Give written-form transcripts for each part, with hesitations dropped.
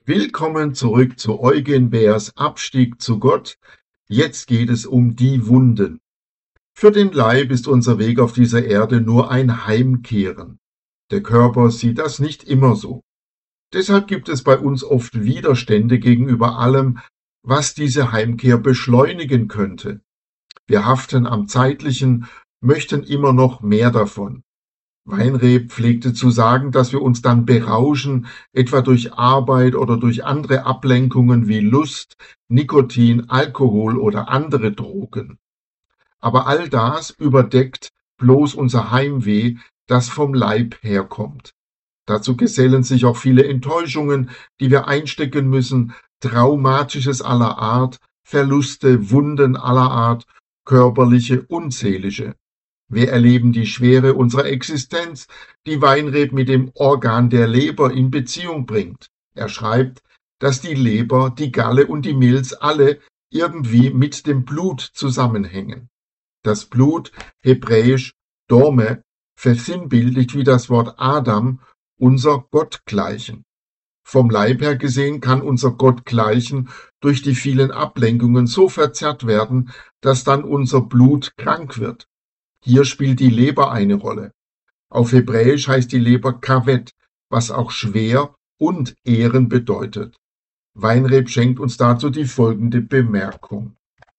Willkommen zurück zu Eugen Beers Abstieg zu Gott. Jetzt geht es um die Wunden. Für den Leib ist unser Weg auf dieser Erde nur ein Heimkehren. Der Körper sieht das nicht immer so. Deshalb gibt es bei uns oft Widerstände gegenüber allem, was diese Heimkehr beschleunigen könnte. Wir haften am Zeitlichen, möchten immer noch mehr davon. Weinreb pflegte zu sagen, dass wir uns dann berauschen, etwa durch Arbeit oder durch andere Ablenkungen wie Lust, Nikotin, Alkohol oder andere Drogen. Aber all das überdeckt bloß unser Heimweh, das vom Leib herkommt. Dazu gesellen sich auch viele Enttäuschungen, die wir einstecken müssen, Traumatisches aller Art, Verluste, Wunden aller Art, körperliche und seelische. Wir erleben die Schwere unserer Existenz, die Weinreb mit dem Organ der Leber in Beziehung bringt. Er schreibt, dass die Leber, die Galle und die Milz alle irgendwie mit dem Blut zusammenhängen. Das Blut, hebräisch Dorme, versinnbildlicht wie das Wort Adam unser Gottgleichen. Vom Leib her gesehen kann unser Gottgleichen durch die vielen Ablenkungen so verzerrt werden, dass dann unser Blut krank wird. Hier spielt die Leber eine Rolle. Auf Hebräisch heißt die Leber Kaved, was auch schwer und Ehren bedeutet. Weinreb schenkt uns dazu die folgende Bemerkung.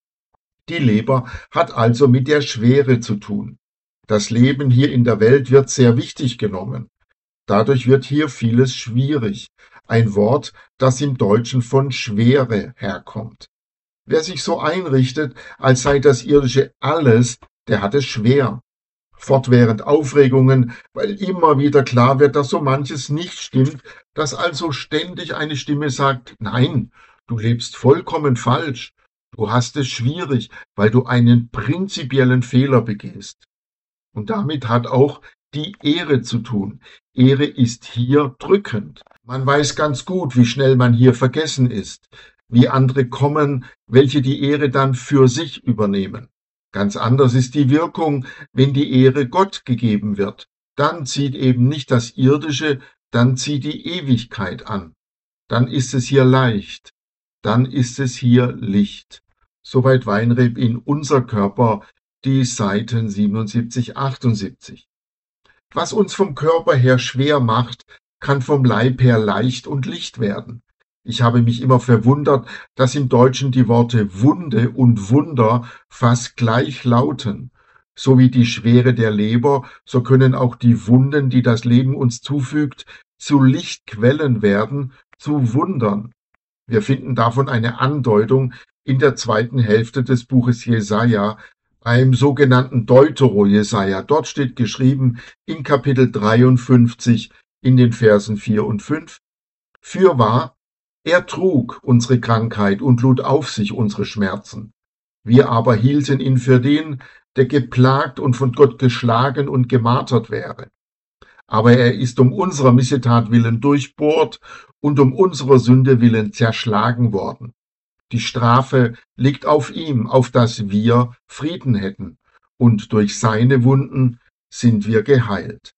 Die Leber hat also mit der Schwere zu tun. Das Leben hier in der Welt wird sehr wichtig genommen. Dadurch wird hier vieles schwierig. Ein Wort, das im Deutschen von Schwere herkommt. Wer sich so einrichtet, als sei das Irdische alles, der hat es schwer. Fortwährend Aufregungen, weil immer wieder klar wird, dass so manches nicht stimmt, dass also ständig eine Stimme sagt, nein, du lebst vollkommen falsch, du hast es schwierig, weil du einen prinzipiellen Fehler begehst. Und damit hat auch die Ehre zu tun. Ehre ist hier drückend. Man weiß ganz gut, wie schnell man hier vergessen ist, wie andere kommen, welche die Ehre dann für sich übernehmen. Ganz anders ist die Wirkung, wenn die Ehre Gott gegeben wird. Dann zieht eben nicht das Irdische, dann zieht die Ewigkeit an. Dann ist es hier leicht, dann ist es hier Licht. Soweit Weinreb in Unser Körper, die Seiten 77, 78. Was uns vom Körper her schwer macht, kann vom Leib her leicht und licht werden. Ich habe mich immer verwundert, dass im Deutschen die Worte Wunde und Wunder fast gleich lauten. So wie die Schwere der Leber, so können auch die Wunden, die das Leben uns zufügt, zu Lichtquellen werden, zu Wundern. Wir finden davon eine Andeutung in der zweiten Hälfte des Buches Jesaja, beim sogenannten Deutero-Jesaja. Dort steht geschrieben in Kapitel 53 in den Versen 4 und 5, Fürwahr, er trug unsere Krankheit und lud auf sich unsere Schmerzen. Wir aber hielten ihn für den, der geplagt und von Gott geschlagen und gemartert wäre. Aber er ist um unserer Missetat willen durchbohrt und um unserer Sünde willen zerschlagen worden. Die Strafe liegt auf ihm, auf dass wir Frieden hätten, und durch seine Wunden sind wir geheilt.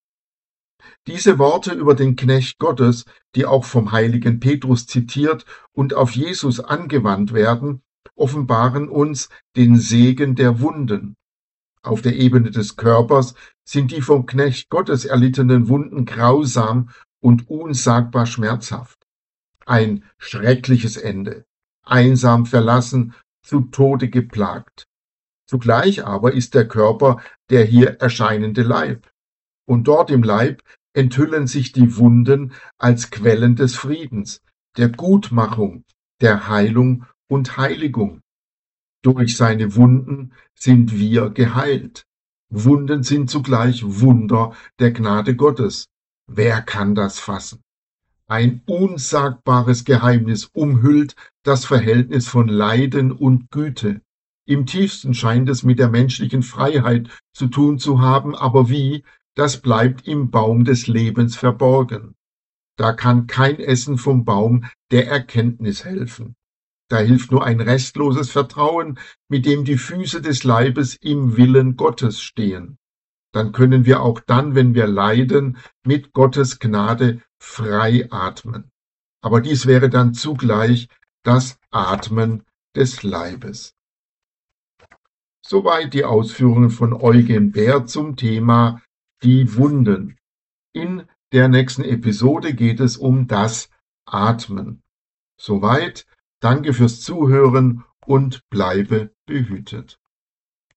Diese Worte über den Knecht Gottes, die auch vom heiligen Petrus zitiert und auf Jesus angewandt werden, offenbaren uns den Segen der Wunden. Auf der Ebene des Körpers sind die vom Knecht Gottes erlittenen Wunden grausam und unsagbar schmerzhaft. Ein schreckliches Ende, einsam verlassen, zu Tode geplagt. Zugleich aber ist der Körper der hier erscheinende Leib. Und dort im Leib enthüllen sich die Wunden als Quellen des Friedens, der Gutmachung, der Heilung und Heiligung. Durch seine Wunden sind wir geheilt. Wunden sind zugleich Wunder der Gnade Gottes. Wer kann das fassen? Ein unsagbares Geheimnis umhüllt das Verhältnis von Leiden und Güte. Im tiefsten scheint es mit der menschlichen Freiheit zu tun zu haben, aber wie, das bleibt im Baum des Lebens verborgen. Da kann kein Essen vom Baum der Erkenntnis helfen. Da hilft nur ein restloses Vertrauen, mit dem die Füße des Leibes im Willen Gottes stehen. Dann können wir auch dann, wenn wir leiden, mit Gottes Gnade frei atmen. aber dies wäre dann zugleich das Atmen des Leibes. Soweit die Ausführungen von Eugen Bär zum Thema die Wunden. In der nächsten Episode geht es um das Atmen. Soweit, danke fürs Zuhören und bleibe behütet.